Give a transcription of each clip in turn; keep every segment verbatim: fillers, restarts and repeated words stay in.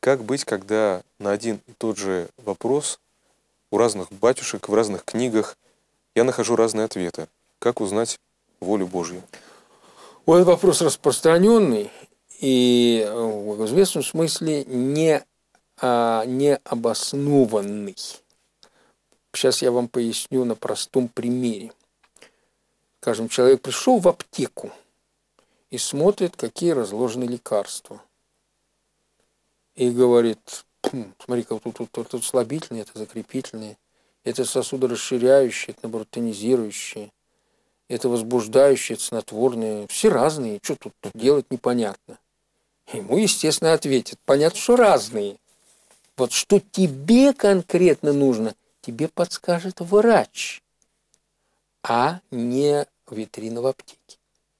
Как быть, когда на один и тот же вопрос у разных батюшек в разных книгах я нахожу разные ответы? Как узнать волю Божью? Вот этот вопрос распространенный и в известном смысле не, а, не обоснованный. Сейчас я вам поясню на простом примере. Скажем, человек пришел в аптеку и смотрит, какие разложены лекарства. И говорит: смотри-ка, тут, тут, тут, тут слабительные, это закрепительные, это сосудорасширяющие, это, наоборот, тонизирующие, это возбуждающие, это снотворные. Все разные, что тут делать непонятно. Ему, естественно, ответят: понятно, что разные. Вот что тебе конкретно нужно, тебе подскажет врач, а не витрина в аптеке.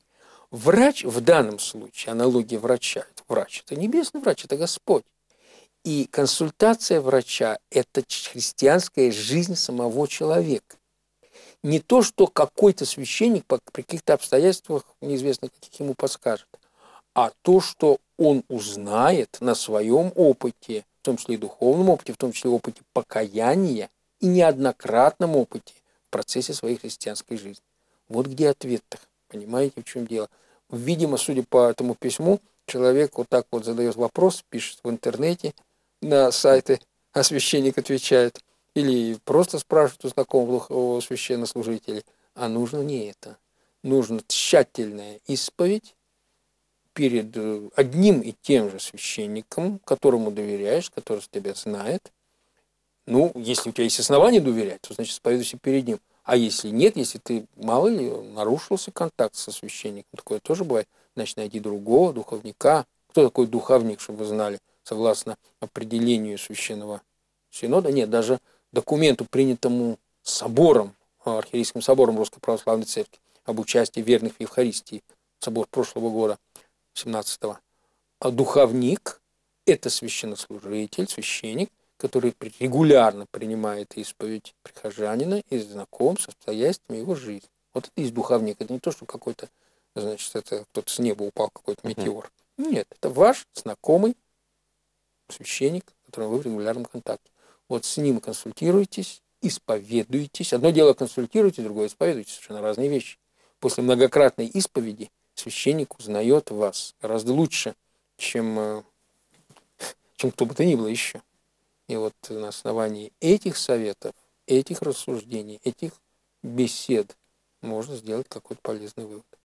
Врач в данном случае, аналогия врача, это врач, это небесный врач, это Господь. И консультация врача – это христианская жизнь самого человека. Не то, что какой-то священник при каких-то обстоятельствах, неизвестно каких, ему подскажет, а то, что он узнает на своем опыте, в том числе и духовном опыте, в том числе опыте покаяния и неоднократном опыте в процессе своей христианской жизни. Вот где ответ-то. Понимаете, в чем дело? Видимо, судя по этому письму, человек вот так вот задает вопрос, пишет в интернете, на сайты, а священник отвечает. Или просто спрашивают у знакомого священнослужителя. А нужно не это. Нужно тщательная исповедь перед одним и тем же священником, которому доверяешь, который тебя знает. Ну, если у тебя есть основания доверять, то, значит, исповедуйся перед ним. А если нет, если ты, мало ли, нарушился контакт со священником, такое тоже бывает, значит, найди другого духовника. Кто такой духовник, чтобы вы знали, согласно определению священного синода? Нет, даже документу, принятому собором, архиерейским собором Русской Православной Церкви об участии верных в Евхаристии, собор прошлого года, семнадцатого. А духовник – это священнослужитель, священник, который регулярно принимает исповедь прихожанина и знаком с обстоятельствами его жизни. Вот это и есть духовник. Это не то, что какой-то, значит, это кто-то с неба упал, какой-то метеор. Uh-huh. Нет, это ваш знакомый священник, с которым вы в регулярном контакте. Вот с ним консультируйтесь, исповедуйтесь. Одно дело консультируйте, другое исповедуйтесь. Совершенно разные вещи. После многократной исповеди священник узнает вас гораздо лучше, чем, чем кто бы то ни было еще. И вот на основании этих советов, этих рассуждений, этих бесед можно сделать какой-то полезный вывод.